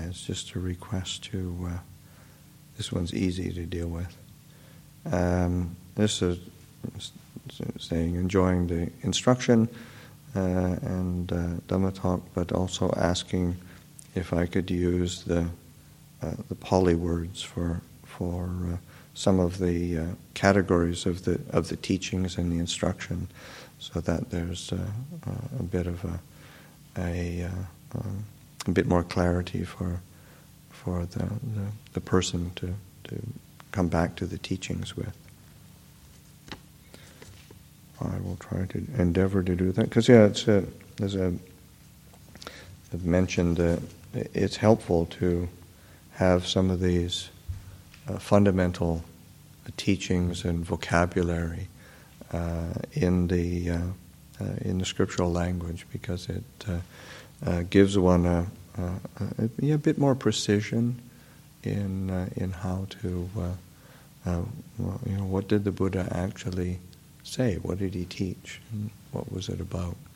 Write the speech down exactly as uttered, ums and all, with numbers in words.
it's just a request to, uh, this one's easy to deal with. Um, this is saying enjoying the instruction uh, and uh, Dhamma talk, but also asking if I could use the uh, the Pali words for for uh, some of the uh, categories of the of the teachings and the instruction, so that there's uh, uh, a bit of a a, uh, um, a bit more clarity for for the the, the person to to come back to the teachings with. I will try to endeavor to do that, because yeah, it's a, there's a. I've mentioned that it's helpful to have some of these uh, fundamental teachings and vocabulary uh, in the uh, uh, in the scriptural language, because it uh, uh, gives one a, a, a, a bit more precision in uh, in how to uh, uh, well, you know, what did the Buddha actually say? What did he teach? And what was it about?